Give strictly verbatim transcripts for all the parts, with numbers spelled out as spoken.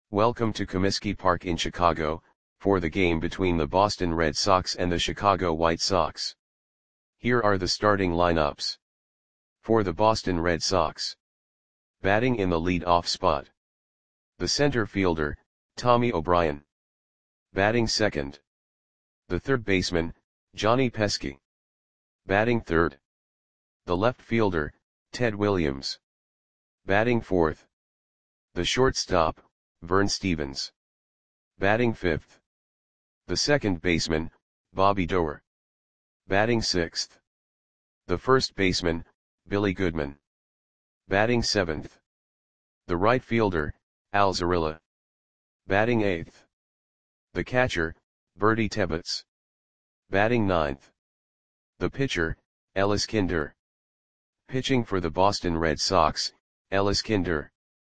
Welcome to Comiskey Park in Chicago, for the game between the Boston Red Sox and the Chicago White Sox. Here are the starting lineups. For the Boston Red Sox. Batting in the lead-off spot. The center fielder, Tommy O'Brien. Batting second. The third baseman, Johnny Pesky. Batting third. The left fielder, Ted Williams. Batting fourth. The shortstop, Vern Stephens. Batting fifth. The second baseman, Bobby Doerr. Batting sixth. The first baseman, Billy Goodman. Batting seventh. The right fielder, Al Zarilla. Batting eighth. The catcher, Bertie Tebbetts. Batting ninth. The pitcher, Ellis Kinder. Pitching for the Boston Red Sox, Ellis Kinder.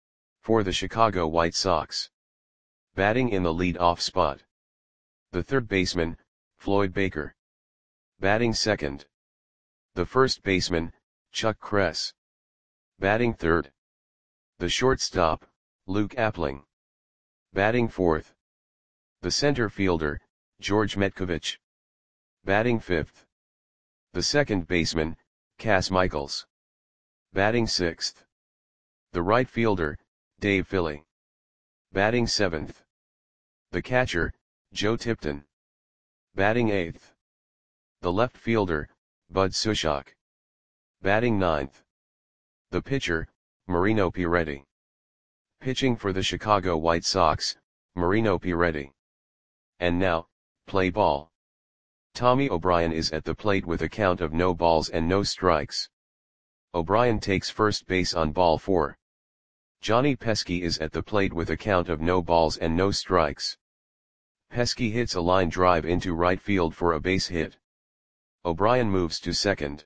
For the Chicago White Sox. Batting in the lead-off spot. The third baseman, Floyd Baker. Batting second. The first baseman, Chuck Kress. Batting third. The shortstop, Luke Appling. Batting fourth. The center fielder, George Metkovich. Batting fifth. The second baseman, Cass Michaels. Batting sixth. The right fielder, Dave Philly. Batting seventh. The catcher, Joe Tipton. Batting eighth. The left fielder, Bud Sushok. Batting ninth. The pitcher, Marino Piretti. Pitching for the Chicago White Sox, Marino Piretti. And now, play ball. Tommy O'Brien is at the plate with a count of no balls and no strikes. O'Brien takes first base on ball four. Johnny Pesky is at the plate with a count of no balls and no strikes. Pesky hits a line drive into right field for a base hit. O'Brien moves to second.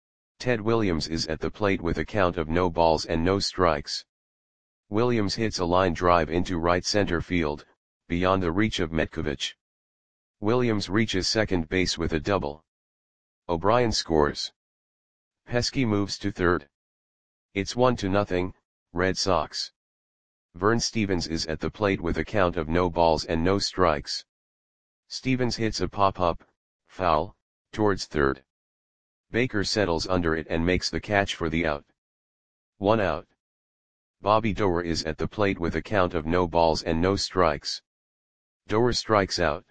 Ted Williams is at the plate with a count of no balls and no strikes. Williams hits a line drive into right center field, beyond the reach of Metkovich. Williams reaches second base with a double. O'Brien scores. Pesky moves to third. It's one to nothing, Red Sox. Vern Stephens is at the plate with a count of no balls and no strikes. Stephens hits a pop-up, foul, towards third. Baker settles under it and makes the catch for the out. One out. Bobby Doerr is at the plate with a count of no balls and no strikes. Doerr strikes out.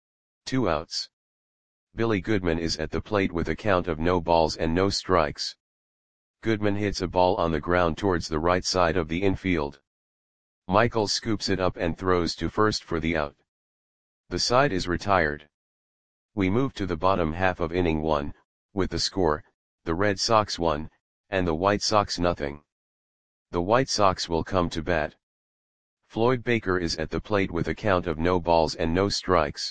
Two outs. Billy Goodman is at the plate with a count of no balls and no strikes. Goodman hits a ball on the ground towards the right side of the infield. Michaels scoops it up and throws to first for the out. The side is retired. We move to the bottom half of inning one, with the score, the Red Sox one, and the White Sox nothing. The White Sox will come to bat. Floyd Baker is at the plate with a count of no balls and no strikes.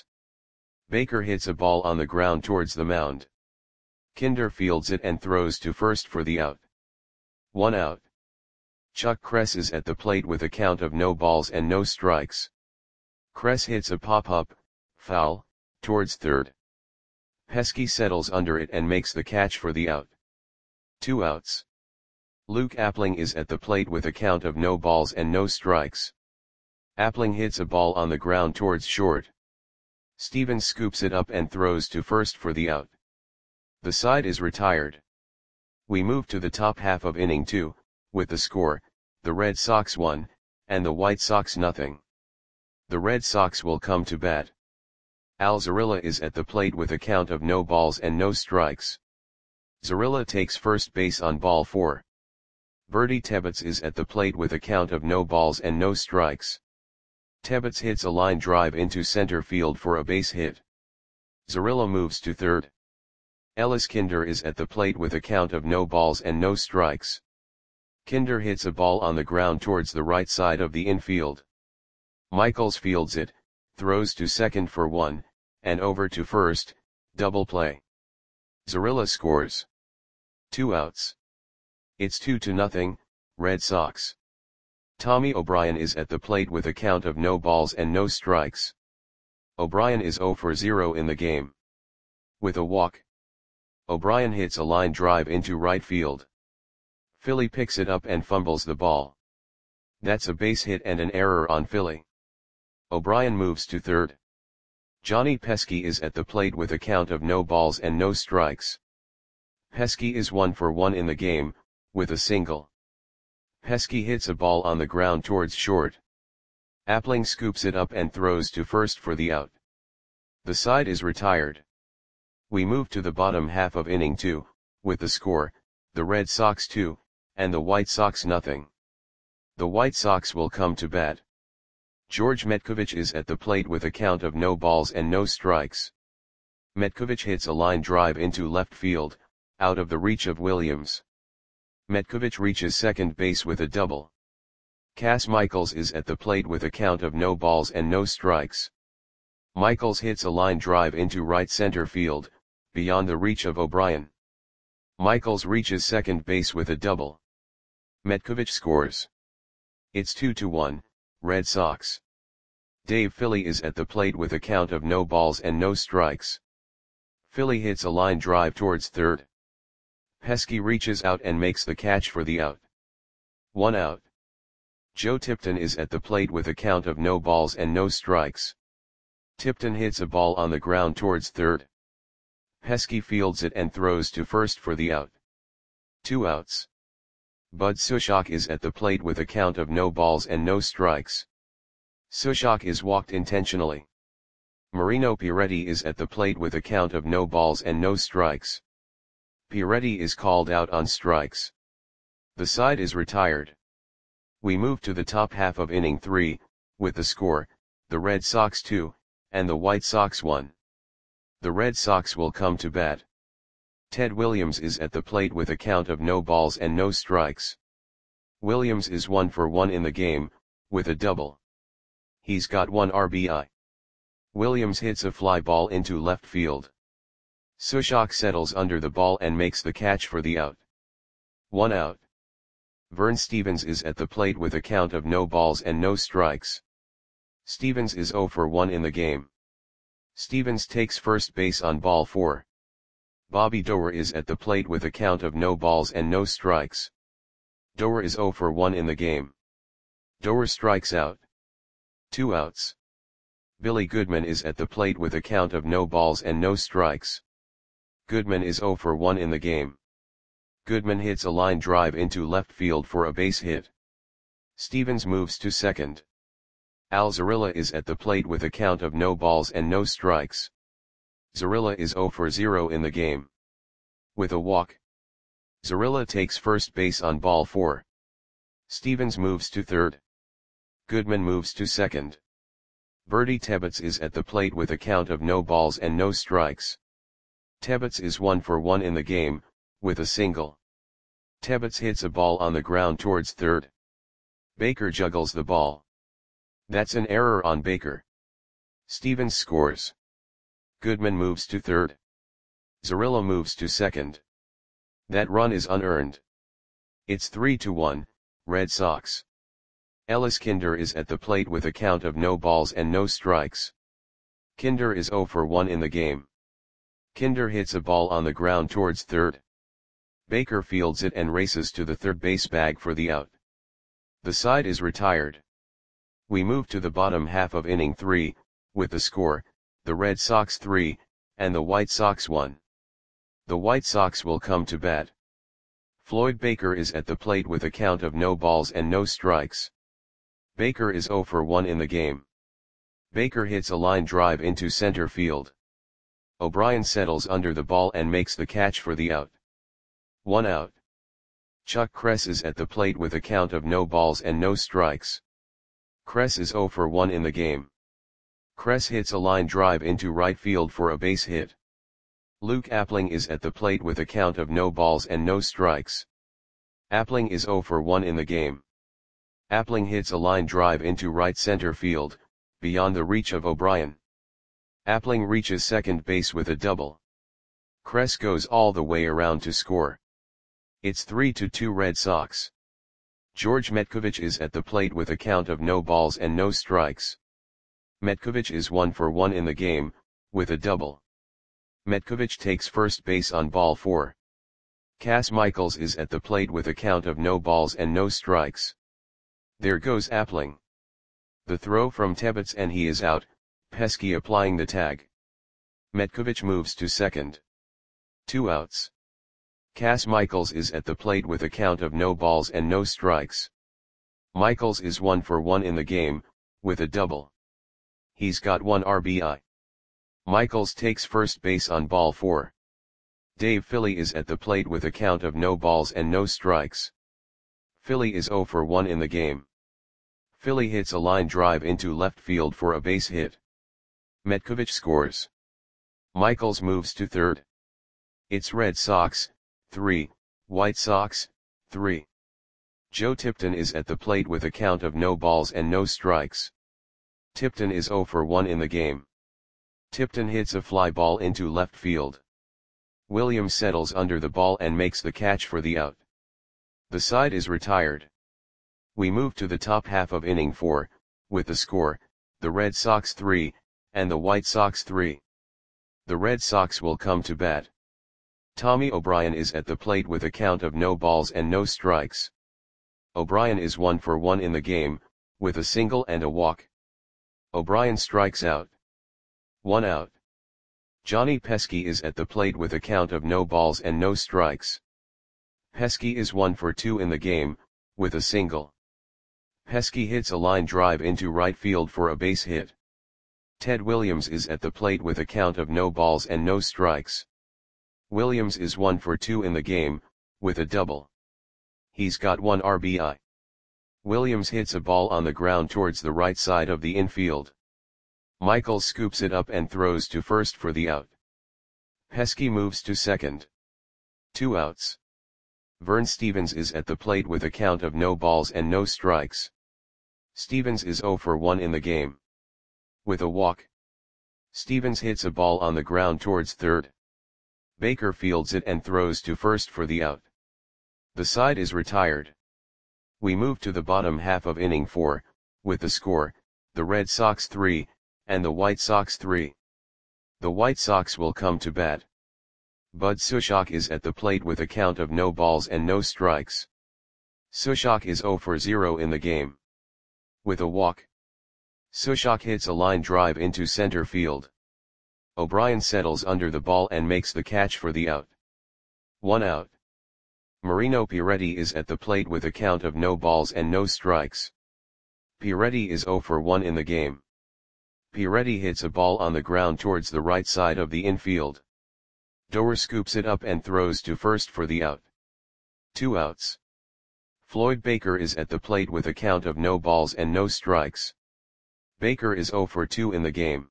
Baker hits a ball on the ground towards the mound. Kinder fields it and throws to first for the out. One out. Chuck Kress is at the plate with a count of no balls and no strikes. Kress hits a pop-up, foul, towards third. Pesky settles under it and makes the catch for the out. Two outs. Luke Appling is at the plate with a count of no balls and no strikes. Appling hits a ball on the ground towards short. Stephens scoops it up and throws to first for the out. The side is retired. We move to the top half of inning two, with the score, the Red Sox one, and the White Sox nothing. The Red Sox will come to bat. Al Zarilla is at the plate with a count of no balls and no strikes. Zarilla takes first base on ball four. Bertie Tebbetts is at the plate with a count of no balls and no strikes. Tebbetts hits a line drive into center field for a base hit. Zarilla moves to third. Ellis Kinder is at the plate with a count of no balls and no strikes. Kinder hits a ball on the ground towards the right side of the infield. Michaels fields it, throws to second for one, and over to first, double play. Zarilla scores. Two outs. It's two to nothing, Red Sox. Tommy O'Brien is at the plate with a count of no balls and no strikes. O'Brien is zero for zero in the game. With a walk. O'Brien hits a line drive into right field. Philly picks it up and fumbles the ball. That's a base hit and an error on Philly. O'Brien moves to third. Johnny Pesky is at the plate with a count of no balls and no strikes. Pesky is one for one in the game, with a single. Pesky hits a ball on the ground towards short. Appling scoops it up and throws to first for the out. The side is retired. We move to the bottom half of inning two, with the score, the Red Sox two, and the White Sox nothing. The White Sox will come to bat. George Metcovich is at the plate with a count of no balls and no strikes. Metcovich hits a line drive into left field, out of the reach of Williams. Metcovich reaches second base with a double. Cass Michaels is at the plate with a count of no balls and no strikes. Michaels hits a line drive into right center field, beyond the reach of O'Brien. Michaels reaches second base with a double. Metcovich scores. It's two to one, Red Sox. Dave Philly is at the plate with a count of no balls and no strikes. Philly hits a line drive towards third. Pesky reaches out and makes the catch for the out. One out. Joe Tipton is at the plate with a count of no balls and no strikes. Tipton hits a ball on the ground towards third. Pesky fields it and throws to first for the out. Two outs. Bud Sushok is at the plate with a count of no balls and no strikes. Sushok is walked intentionally. Marino Piretti is at the plate with a count of no balls and no strikes. Piretti is called out on strikes. The side is retired. We move to the top half of inning three, with the score, the Red Sox two, and the White Sox one. The Red Sox will come to bat. Ted Williams is at the plate with a count of no balls and no strikes. Williams is one for one in the game, with a double. He's got one R B I. Williams hits a fly ball into left field. Sushok settles under the ball and makes the catch for the out. One out. Vern Stevens is at the plate with a count of no balls and no strikes. Stevens is zero for one in the game. Stevens takes first base on ball four. Bobby Doerr is at the plate with a count of no balls and no strikes. Doerr is zero for one in the game. Doerr strikes out. Two outs. Billy Goodman is at the plate with a count of no balls and no strikes. Goodman is zero for one in the game. Goodman hits a line drive into left field for a base hit. Stevens moves to second. Al Zarilla is at the plate with a count of no balls and no strikes. Zarilla is zero for zero in the game. With a walk. Zarilla takes first base on ball four. Stevens moves to third. Goodman moves to second. Bertie Tebbets is at the plate with a count of no balls and no strikes. Tebbets is one for one in the game, with a single. Tebbets hits a ball on the ground towards third. Baker juggles the ball. That's an error on Baker. Stevens scores. Goodman moves to third. Zarilla moves to second. That run is unearned. It's three to one, Red Sox. Ellis Kinder is at the plate with a count of no balls and no strikes. Kinder is zero for one in the game. Kinder hits a ball on the ground towards third. Baker fields it and races to the third base bag for the out. The side is retired. We move to the bottom half of inning three, with the score, the Red Sox three, and the White Sox one. The White Sox will come to bat. Floyd Baker is at the plate with a count of no balls and no strikes. Baker is zero for one in the game. Baker hits a line drive into center field. O'Brien settles under the ball and makes the catch for the out. One out. Chuck Kress is at the plate with a count of no balls and no strikes. Kress is zero for one in the game. Kress hits a line drive into right field for a base hit. Luke Appling is at the plate with a count of no balls and no strikes. Appling is zero for one in the game. Appling hits a line drive into right center field, beyond the reach of O'Brien. Appling reaches second base with a double. Kress goes all the way around to score. It's three to two Red Sox. George Metcovich is at the plate with a count of no balls and no strikes. Metcovich is one for one in the game, with a double. Metcovich takes first base on ball four. Cass Michaels is at the plate with a count of no balls and no strikes. There goes Appling. The throw from Tebbets and he is out, Pesky applying the tag. Metkovic moves to second. Two outs. Cass Michaels is at the plate with a count of no balls and no strikes. Michaels is one for one in the game, with a double. He's got one R B I. Michaels takes first base on ball four. Dave Philly is at the plate with a count of no balls and no strikes. Philly is zero for one in the game. Philly hits a line drive into left field for a base hit. Metkovic scores. Michaels moves to third. It's Red Sox, three, White Sox, three. Joe Tipton is at the plate with a count of no balls and no strikes. Tipton is zero for one in the game. Tipton hits a fly ball into left field. Williams settles under the ball and makes the catch for the out. The side is retired. We move to the top half of inning four, with the score, the Red Sox three, and the White Sox three. The Red Sox will come to bat. Tommy O'Brien is at the plate with a count of no balls and no strikes. O'Brien is one for one in the game, with a single and a walk. O'Brien strikes out. One out. Johnny Pesky is at the plate with a count of no balls and no strikes. Pesky is one for two in the game, with a single. Pesky hits a line drive into right field for a base hit. Ted Williams is at the plate with a count of no balls and no strikes. Williams is one for two in the game, with a double. He's got one R B I. Williams hits a ball on the ground towards the right side of the infield. Michaels scoops it up and throws to first for the out. Pesky moves to second. Two outs. Vern Stevens is at the plate with a count of no balls and no strikes. Stevens is zero for one in the game. With a walk. Stevens hits a ball on the ground towards third. Baker fields it and throws to first for the out. The side is retired. We move to the bottom half of inning four, with the score, the Red Sox three, and the White Sox three. The White Sox will come to bat. Bud Sushok is at the plate with a count of no balls and no strikes. Sushok is zero for zero in the game. With a walk. Sushok hits a line drive into center field. O'Brien settles under the ball and makes the catch for the out. One out. Marino Piretti is at the plate with a count of no balls and no strikes. Piretti is zero for one in the game. Piretti hits a ball on the ground towards the right side of the infield. Doer scoops it up and throws to first for the out. Two outs. Floyd Baker is at the plate with a count of no balls and no strikes. Baker is zero for two in the game.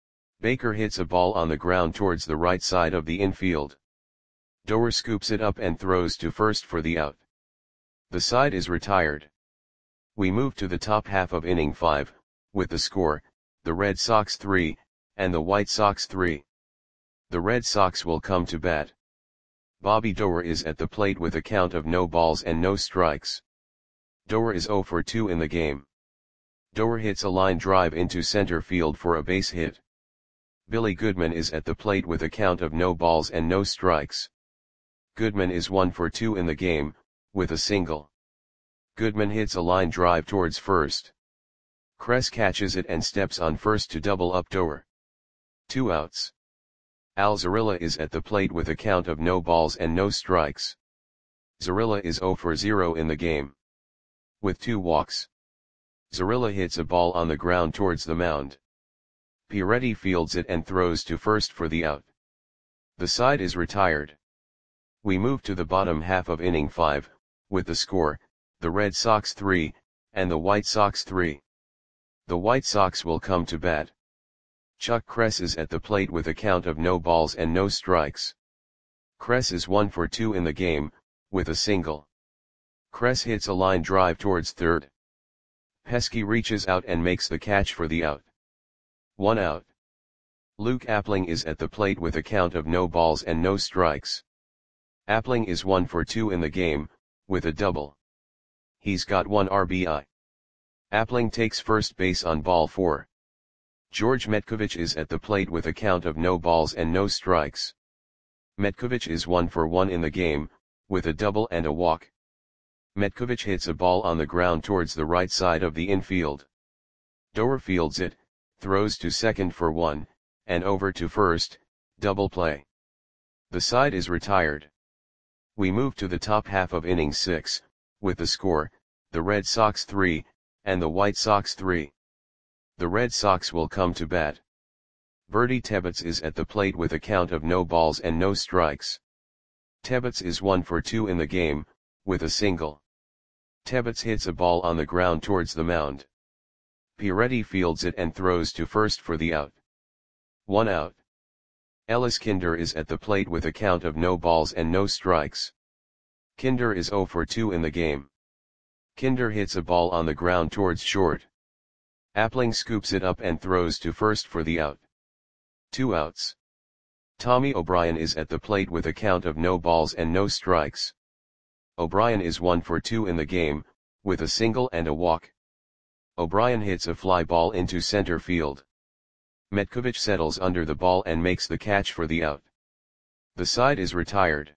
Baker hits a ball on the ground towards the right side of the infield. Doer scoops it up and throws to first for the out. The side is retired. We move to the top half of inning five, with the score, the Red Sox three, and the White Sox three. The Red Sox will come to bat. Bobby Doer is at the plate with a count of no balls and no strikes. Doer is zero for two in the game. Doer hits a line drive into center field for a base hit. Billy Goodman is at the plate with a count of no balls and no strikes. Goodman is one for two in the game, with a single. Goodman hits a line drive towards first. Kress catches it and steps on first to double up Doer. Two outs. Al Zarilla is at the plate with a count of no balls and no strikes. Zarilla is zero for zero in the game. With two walks. Zarilla hits a ball on the ground towards the mound. Piretti fields it and throws to first for the out. The side is retired. We move to the bottom half of inning five, with the score, the Red Sox three, and the White Sox three. The White Sox will come to bat. Chuck Kress is at the plate with a count of no balls and no strikes. Kress is one for two in the game, with a single. Kress hits a line drive towards third. Pesky reaches out and makes the catch for the out. One out. Luke Appling is at the plate with a count of no balls and no strikes. Appling is one for two in the game, with a double. He's got one R B I. Appling takes first base on ball four. George Metkovic is at the plate with a count of no balls and no strikes. Metkovic is one for one in the game, with a double and a walk. Metkovic hits a ball on the ground towards the right side of the infield. Doer fields it, throws to second for one, and over to first, double play. The side is retired. We move to the top half of inning six, with the score, the Red Sox three, and the White Sox three. The Red Sox will come to bat. Bertie Tebbets is at the plate with a count of no balls and no strikes. Tebbets is one for two in the game, with a single. Tebbets hits a ball on the ground towards the mound. Pieretti fields it and throws to first for the out. One out. Ellis Kinder is at the plate with a count of no balls and no strikes. Kinder is zero for two in the game. Kinder hits a ball on the ground towards short. Appling scoops it up and throws to first for the out. Two outs. Tommy O'Brien is at the plate with a count of no balls and no strikes. O'Brien is one for two in the game, with a single and a walk. O'Brien hits a fly ball into center field. Metkovic settles under the ball and makes the catch for the out. The side is retired.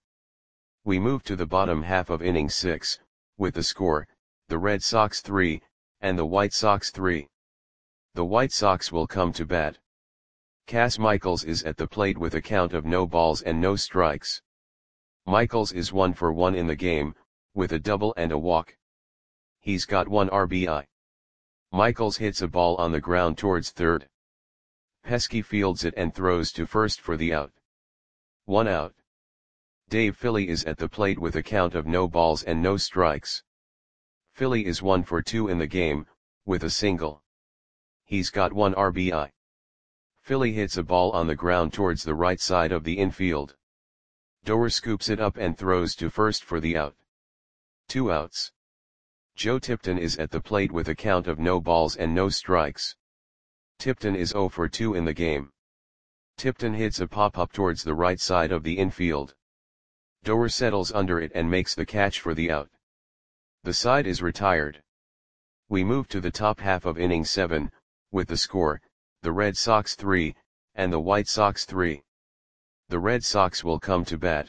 We move to the bottom half of inning six, with the score, the Red Sox three, and the White Sox three. The White Sox will come to bat. Cass Michaels is at the plate with a count of no balls and no strikes. Michaels is one for one in the game, with a double and a walk. He's got one R B I. Michaels hits a ball on the ground towards third. Pesky fields it and throws to first for the out. One out. Dave Philly is at the plate with a count of no balls and no strikes. Philly is one for two in the game, with a single. He's got one R B I. Philly hits a ball on the ground towards the right side of the infield. Doer scoops it up and throws to first for the out. Two outs. Joe Tipton is at the plate with a count of no balls and no strikes. Tipton is zero for two in the game. Tipton hits a pop-up towards the right side of the infield. Doer settles under it and makes the catch for the out. The side is retired. We move to the top half of inning seven, with the score, the Red Sox three, and the White Sox three. The Red Sox will come to bat.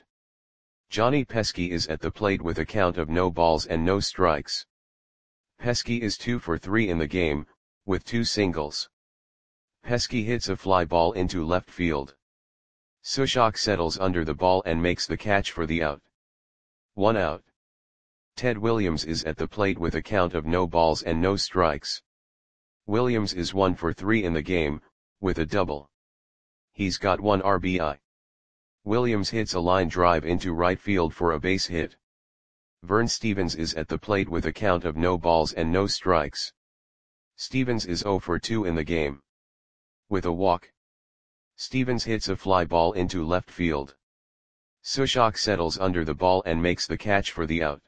Johnny Pesky is at the plate with a count of no balls and no strikes. Pesky is two for three in the game, with two singles. Pesky hits a fly ball into left field. Sushok settles under the ball and makes the catch for the out. One out. Ted Williams is at the plate with a count of no balls and no strikes. Williams is one for three in the game, with a double. He's got one R B I. Williams hits a line drive into right field for a base hit. Vern Stevens is at the plate with a count of no balls and no strikes. Stevens is zero for two in the game. With a walk. Stevens hits a fly ball into left field. Sushok settles under the ball and makes the catch for the out.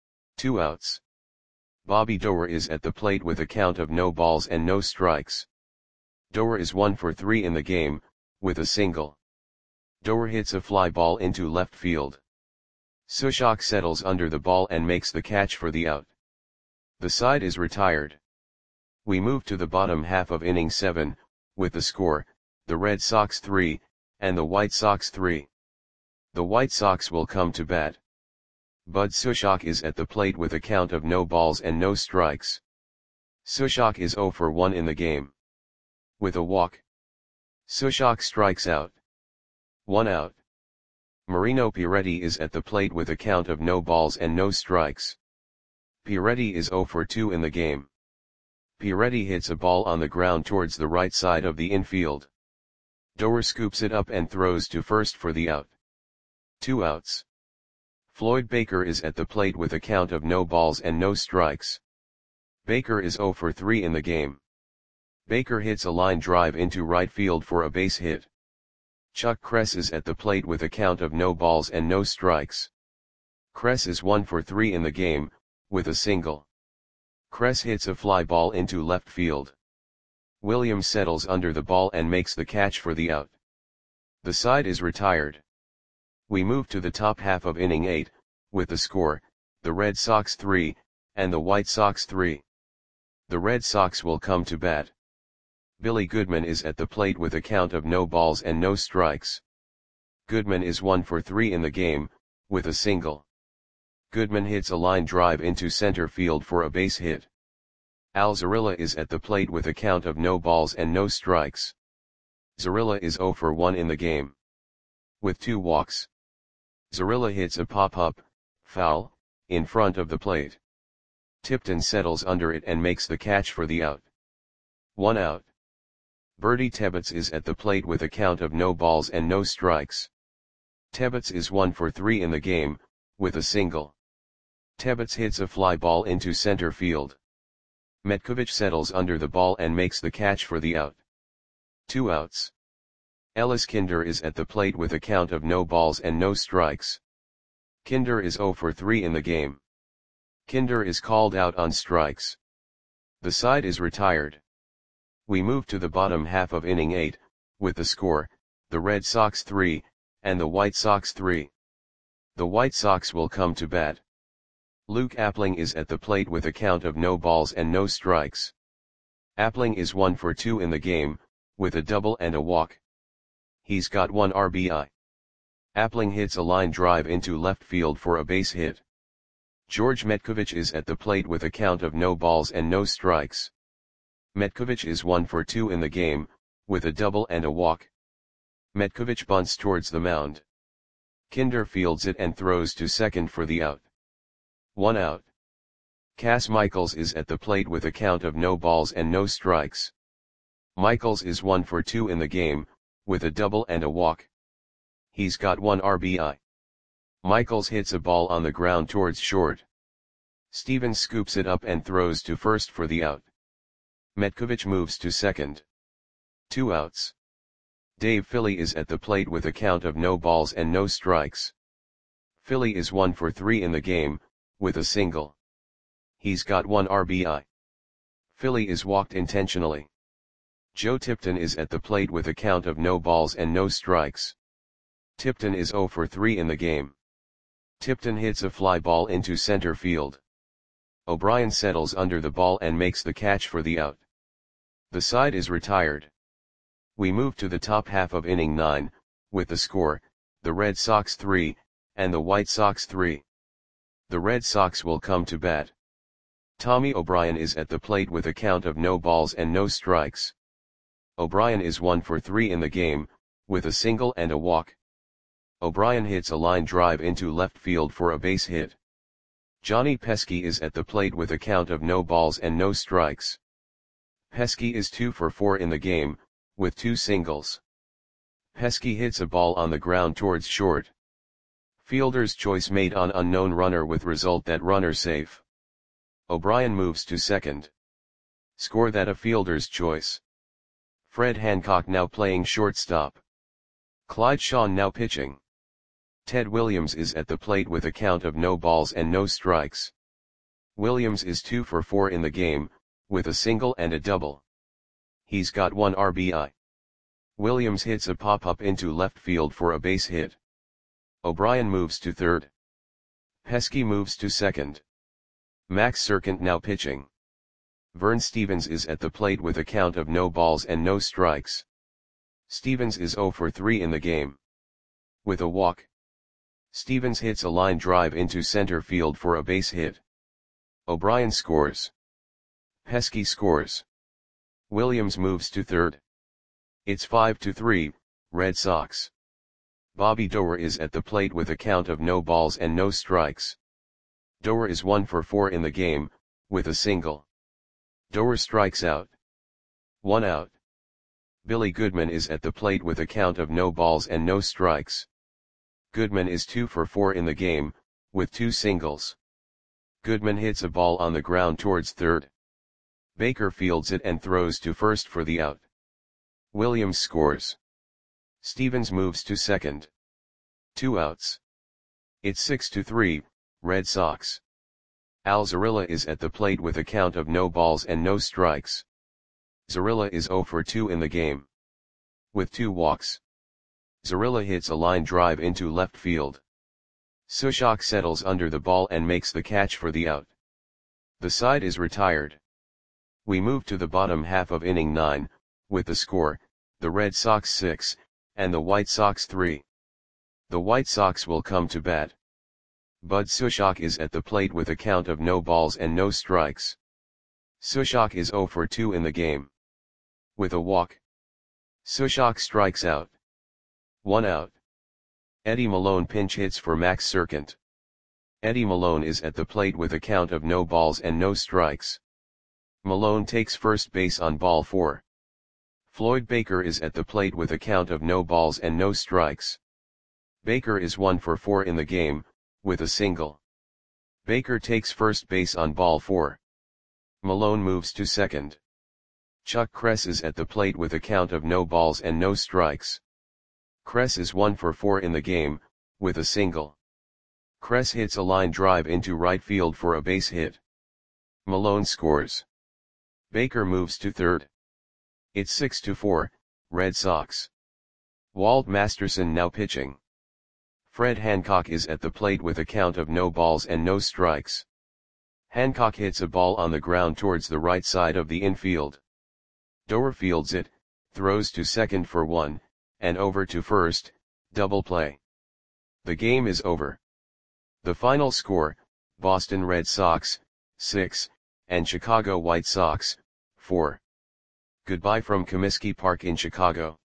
Two outs. Bobby Doer is at the plate with a count of no balls and no strikes. Doer is one for three in the game, with a single. Doer hits a fly ball into left field. Sushok settles under the ball and makes the catch for the out. The side is retired. We move to the bottom half of inning seven, with the score, the Red Sox three, and the White Sox three. The White Sox will come to bat. Bud Sushok is at the plate with a count of no balls and no strikes. Sushok is zero for one in the game. With a walk. Sushok strikes out. One out. Marino Pieretti is at the plate with a count of no balls and no strikes. Pieretti is zero for two in the game. Pieretti hits a ball on the ground towards the right side of the infield. Doer scoops it up and throws to first for the out. Two outs. Floyd Baker is at the plate with a count of no balls and no strikes. Baker is zero for three in the game. Baker hits a line drive into right field for a base hit. Chuck Kress is at the plate with a count of no balls and no strikes. Kress is one for three in the game, with a single. Kress hits a fly ball into left field. Williams settles under the ball and makes the catch for the out. The side is retired. We move to the top half of inning eight, with the score, the Red Sox three, and the White Sox three. The Red Sox will come to bat. Billy Goodman is at the plate with a count of no balls and no strikes. Goodman is one for three in the game, with a single. Goodman hits a line drive into center field for a base hit. Al Zarilla is at the plate with a count of no balls and no strikes. Zarilla is zero for one in the game. With two walks. Zarilla hits a pop-up, foul, in front of the plate. Tipton settles under it and makes the catch for the out. One out. Bertie Tebbets is at the plate with a count of no balls and no strikes. Tebbets is one for three in the game, with a single. Tebbets hits a fly ball into center field. Metkovich settles under the ball and makes the catch for the out. Two outs. Ellis Kinder is at the plate with a count of no balls and no strikes. Kinder is zero for three in the game. Kinder is called out on strikes. The side is retired. We move to the bottom half of inning eight, with the score, the Red Sox three, and the White Sox three. The White Sox will come to bat. Luke Appling is at the plate with a count of no balls and no strikes. Appling is one for two in the game, with a double and a walk. He's got one R B I. Appling hits a line drive into left field for a base hit. George Metkovich is at the plate with a count of no balls and no strikes. Metkovich is one for two in the game, with a double and a walk. Metkovich bunts towards the mound. Kinder fields it and throws to second for the out. One out. Cass Michaels is at the plate with a count of no balls and no strikes. Michaels is one for two in the game, with a double and a walk. He's got one R B I. Michaels hits a ball on the ground towards short. Stevens scoops it up and throws to first for the out. Metkovich moves to second. Two outs. Dave Philly is at the plate with a count of no balls and no strikes. Philly is one for three in the game, with a single. He's got one R B I. Philly is walked intentionally. Joe Tipton is at the plate with a count of no balls and no strikes. Tipton is zero for three in the game. Tipton hits a fly ball into center field. O'Brien settles under the ball and makes the catch for the out. The side is retired. We move to the top half of inning nine, with the score, the Red Sox three, and the White Sox three. The Red Sox will come to bat. Tommy O'Brien is at the plate with a count of no balls and no strikes. O'Brien is one for three in the game, with a single and a walk. O'Brien hits a line drive into left field for a base hit. Johnny Pesky is at the plate with a count of no balls and no strikes. Pesky is two for four in the game, with two singles. Pesky hits a ball on the ground towards short. Fielder's choice made on unknown runner with result that runner safe. O'Brien moves to second. Score that a fielder's choice. Fred Hancock now playing shortstop. Clyde Shawn now pitching. Ted Williams is at the plate with a count of no balls and no strikes. Williams is two for four in the game, with a single and a double. He's got one R B I. Williams hits a pop-up into left field for a base hit. O'Brien moves to third. Pesky moves to second. Max Serkant now pitching. Vern Stevens is at the plate with a count of no balls and no strikes. Stevens is zero for three in the game. With a walk. Stevens hits a line drive into center field for a base hit. O'Brien scores. Pesky scores. Williams moves to third. It's five to three, Red Sox. Bobby Doerr is at the plate with a count of no balls and no strikes. Doerr is one for four in the game, with a single. Doerr strikes out. One out. Billy Goodman is at the plate with a count of no balls and no strikes. Goodman is two for four in the game, with two singles. Goodman hits a ball on the ground towards third. Baker fields it and throws to first for the out. Williams scores. Stevens moves to second. Two outs. It's six to three, Red Sox. Al Zarilla is at the plate with a count of no balls and no strikes. Zarilla is zero for two in the game. With two walks. Zarilla hits a line drive into left field. Sushok settles under the ball and makes the catch for the out. The side is retired. We move to the bottom half of inning nine, with the score, the Red Sox six, and the White Sox three. The White Sox will come to bat. Bud Sushok is at the plate with a count of no balls and no strikes. Sushok is zero for two in the game. With a walk, Sushok strikes out. One out. Eddie Malone pinch hits for Max Serkant. Eddie Malone is at the plate with a count of no balls and no strikes. Malone takes first base on ball four. Floyd Baker is at the plate with a count of no balls and no strikes. Baker is one for four in the game, with a single. Baker takes first base on ball four. Malone moves to second. Chuck Kress is at the plate with a count of no balls and no strikes. Kress is one for four in the game, with a single. Kress hits a line drive into right field for a base hit. Malone scores. Baker moves to third. It's six to four, Red Sox. Walt Masterson now pitching. Fred Hancock is at the plate with a count of no balls and no strikes. Hancock hits a ball on the ground towards the right side of the infield. Doer fields it, throws to second for one, and over to first, double play. The game is over. The final score, Boston Red Sox, six, and Chicago White Sox, four. Goodbye from Comiskey Park in Chicago.